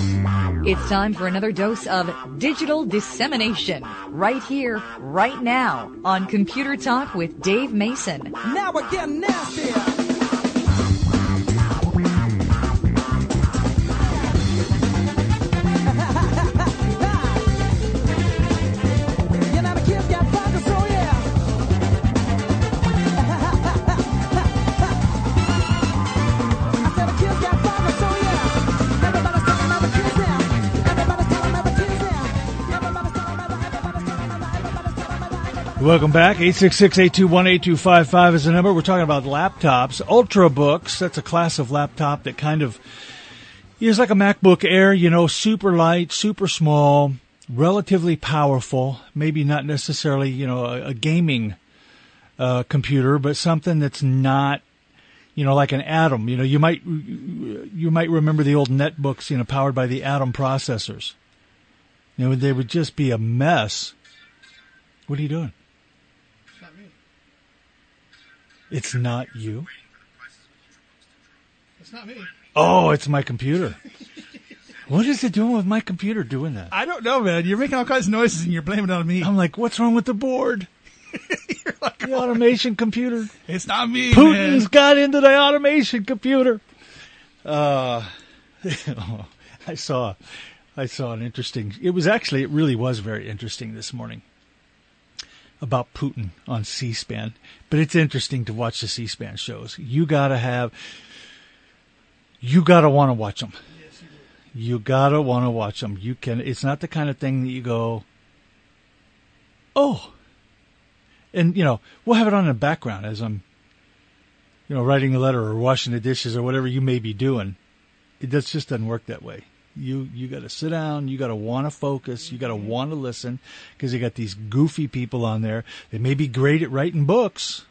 It's time for another dose of digital dissemination, right here, right now, on Computer Talk with Dave Mason. Now we're getting nasty. Welcome back. 866-821-8255 is the number. We're talking about laptops. Ultrabooks, that's a class of laptop that kind of is like a MacBook Air, you know, super light, super small, relatively powerful, maybe not necessarily, you know, a gaming computer, but something that's not, you know, like an Atom. You know, you might remember the old netbooks, you know, powered by the Atom processors. You know, they would just be a mess. What are you doing? It's not you? It's not me. Oh, it's my computer. What is it doing with my computer doing that? I don't know, man. You're making all kinds of noises and you're blaming it on me. I'm like, what's wrong with the board? You're like, The automation computer. It's not me, Putin's man. got into the automation computer. I saw an interesting, it really was very interesting this morning about Putin on C-SPAN. But it's interesting to watch the C-SPAN shows. You gotta want to watch them. Yes, you do. You gotta want to watch them. It's not the kind of thing that you go, oh. And, you know, we'll have it on in the background as I'm, you know, writing a letter or washing the dishes or whatever you may be doing. It just doesn't work that way. You got to sit down. You got to want to focus. You got to want to listen because you got these goofy people on there. They may be great at writing books,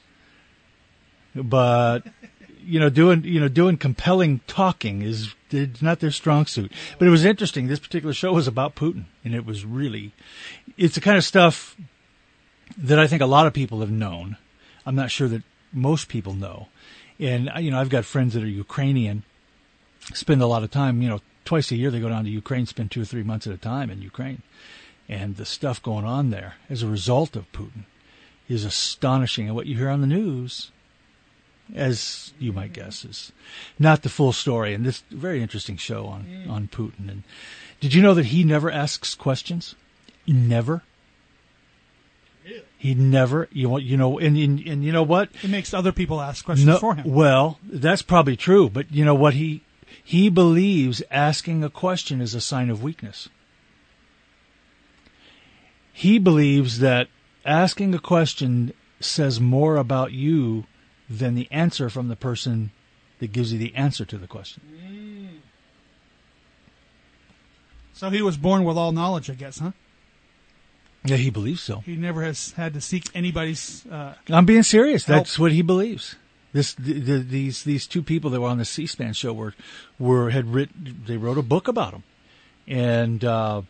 but doing compelling talking is not their strong suit. But it was interesting. This particular show was about Putin, and it's the kind of stuff that I think a lot of people have known. I'm not sure that most people know, and you know, I've got friends that are Ukrainian, spend a lot of time, you know. Twice a year they go down to Ukraine, spend 2 or 3 months at a time in Ukraine. And the stuff going on there as a result of Putin is astonishing. And what you hear on the news, as you might guess, is not the full story. And this very interesting show on Putin. And did you know that he never asks questions? Never. Really? He never, you know, and you know what? It makes other people ask questions for him. Well, that's probably true. But you know what? He believes asking a question is a sign of weakness. He believes that asking a question says more about you than the answer from the person that gives you the answer to the question. So he was born with all knowledge, I guess, huh? Yeah, he believes so. He never has had to seek anybody's I'm being serious. help. That's what he believes. These two people that were on the C-SPAN show they wrote a book about him and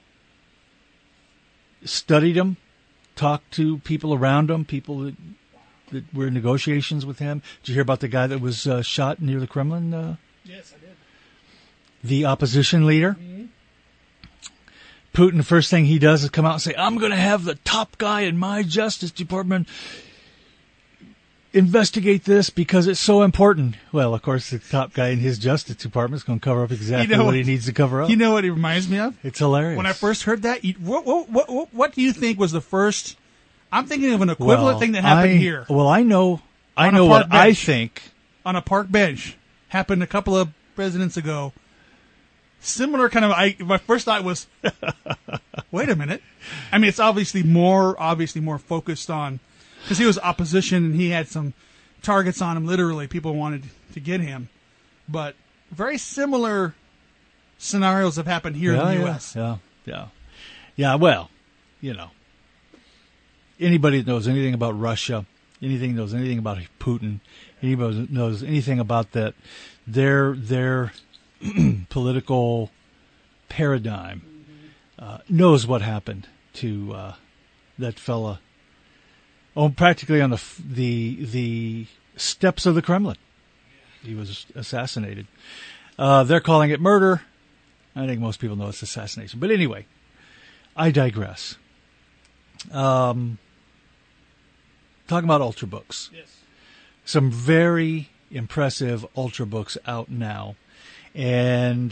studied him, talked to people around him, people that were in negotiations with him. Did you hear about the guy that was shot near the Kremlin? Yes, I did. The opposition leader. Mm-hmm. Putin, the first thing he does is come out and say, I'm going to have the top guy in my Justice Department investigate this because it's so important. Well, of course, the top guy in his Justice Department is going to cover up exactly what he needs to cover up. You know what he reminds me of? It's hilarious. When I first heard that, what do you think was the first? I'm thinking of an equivalent thing that happened here. Well, I know what I think. On a park bench. Happened a couple of presidents ago. Similar kind of, my first thought was, wait a minute. I mean, it's obviously more focused on, because he was opposition and he had some targets on him, literally. People wanted to get him. But very similar scenarios have happened here in the U.S. Yeah, well, you know, anybody that knows anything about Russia, knows anything about Putin, anybody that knows anything about that, their political paradigm knows what happened to that fella. Oh, practically on the steps of the Kremlin. He was assassinated. They're calling it murder. I think most people know it's assassination. But anyway, I digress. Talking about Ultrabooks. Yes. Some very impressive Ultrabooks out now. And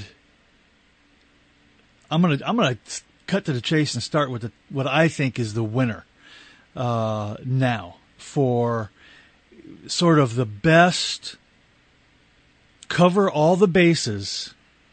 I'm gonna cut to the chase and start with what I think is the winner now for sort of the best, cover all the bases,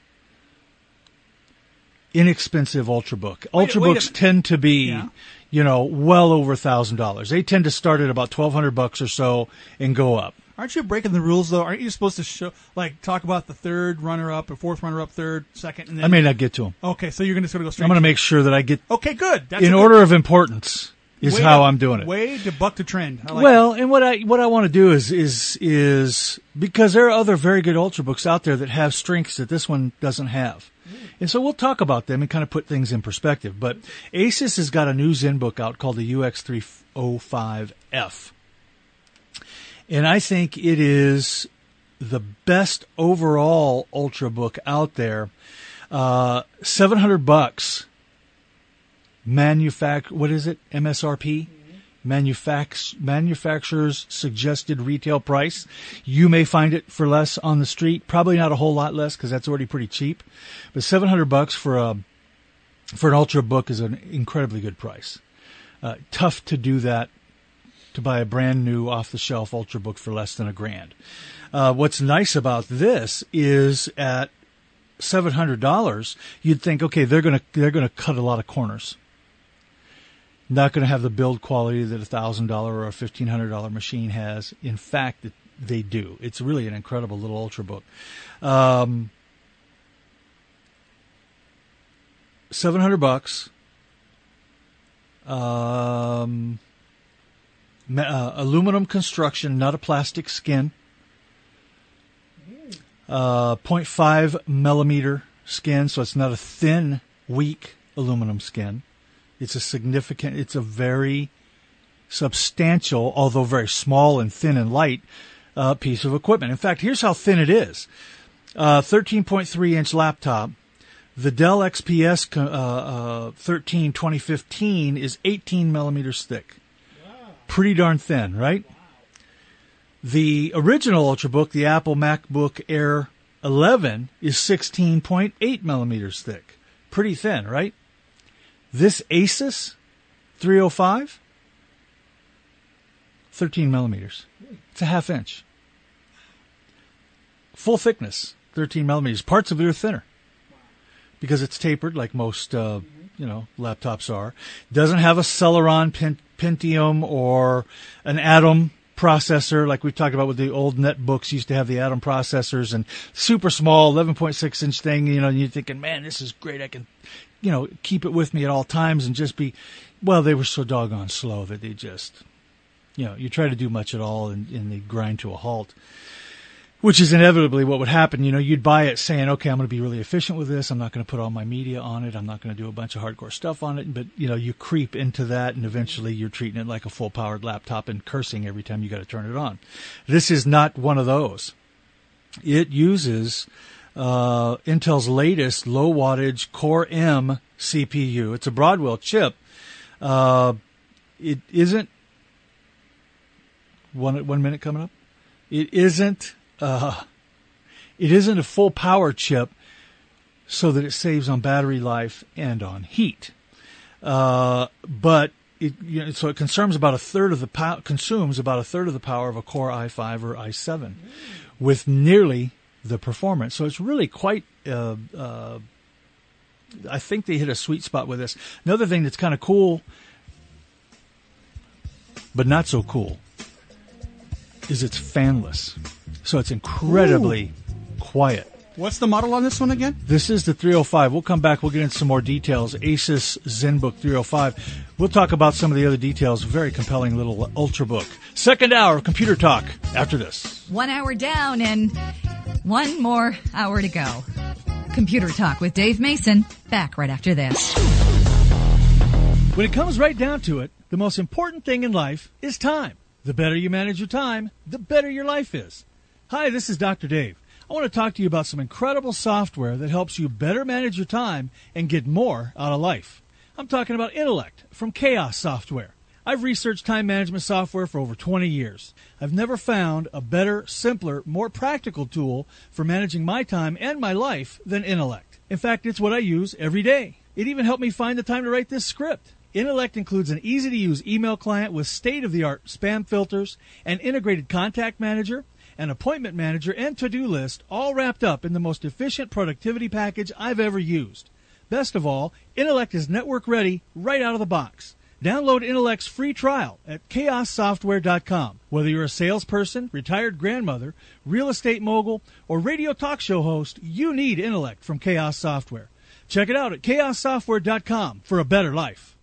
inexpensive Ultrabook. Ultrabooks tend to be, well over $1,000. They tend to start at about $1,200 or so and go up. Aren't you breaking the rules though? Aren't you supposed to talk about the third runner-up, or fourth runner-up, third, second, and then? I may not get to them. Okay, so you're just going to go straight. I'm going to make sure that I get. Okay, good. That's in order of importance is how I'm doing it. Way to buck the trend. I like that. And what I want to do is because there are other very good Ultrabooks out there that have strengths that this one doesn't have. And so we'll talk about them and kind of put things in perspective. But Asus has got a new Zen book out called the UX305F. And I think it is the best overall Ultrabook out there. $700 what is it? MSRP? Manufacturer's suggested retail price. You may find it for less on the street. Probably not a whole lot less because that's already pretty cheap. But $700 for an Ultrabook is an incredibly good price. Tough to do that, to buy a brand new off-the-shelf Ultrabook for less than $1,000. What's nice about this is at $700, you'd think, okay, they're gonna cut a lot of corners. Not going to have the build quality that a $1,000 or a $1,500 machine has. In fact, they do. It's really an incredible little Ultrabook. $700. Aluminum construction, not a plastic skin. 0.5 millimeter skin, so it's not a thin, weak aluminum skin. It's a very substantial, although very small and thin and light, piece of equipment. In fact, here's how thin it is. 13.3-inch laptop. The Dell XPS 13 2015 is 18 millimeters thick. Wow. Pretty darn thin, right? Wow. The original Ultrabook, the Apple MacBook Air 11, is 16.8 millimeters thick. Pretty thin, right? This Asus 305, 13 millimeters. It's a half inch. Full thickness, 13 millimeters. Parts of it are thinner because it's tapered like most, laptops are. Doesn't have a Celeron Pentium or an Atom processor like we talked about with the old netbooks. Used to have the Atom processors and super small 11.6-inch thing, and you're thinking, man, this is great. I can keep it with me at all times and just be, they were so doggone slow that they just, you try to do much at all and they grind to a halt, which is inevitably what would happen. You'd buy it saying, okay, I'm going to be really efficient with this. I'm not going to put all my media on it. I'm not going to do a bunch of hardcore stuff on it. But, you creep into that and eventually you're treating it like a full powered laptop and cursing every time you got to turn it on. This is not one of those. It uses Intel's latest low wattage Core M CPU. It's a Broadwell chip. It isn't 1 minute coming up. It isn't a full power chip so that it saves on battery life and on heat. But it consumes about a third of the power of a Core i5 or i7 with nearly the performance. So it's really quite, I think they hit a sweet spot with this. Another thing that's kind of cool, but not so cool, is it's fanless. So it's incredibly quiet. What's the model on this one again? This is the 305. We'll come back. We'll get into some more details. Asus ZenBook 305. We'll talk about some of the other details. Very compelling little Ultrabook. Second hour of Computer Talk after this. 1 hour down and 1 more hour to go. Computer Talk with Dave Mason. Back right after this. When it comes right down to it, the most important thing in life is time. The better you manage your time, the better your life is. Hi, this is Dr. Dave. I want to talk to you about some incredible software that helps you better manage your time and get more out of life. I'm talking about Intellect from Chaos Software. I've researched time management software for over 20 years. I've never found a better, simpler, more practical tool for managing my time and my life than Intellect. In fact, it's what I use every day. It even helped me find the time to write this script. Intellect includes an easy-to-use email client with state-of-the-art spam filters, an integrated contact manager, an appointment manager, and to-do list, all wrapped up in the most efficient productivity package I've ever used. Best of all, Intellect is network-ready right out of the box. Download Intellect's free trial at chaossoftware.com. Whether you're a salesperson, retired grandmother, real estate mogul, or radio talk show host, you need Intellect from Chaos Software. Check it out at chaossoftware.com for a better life.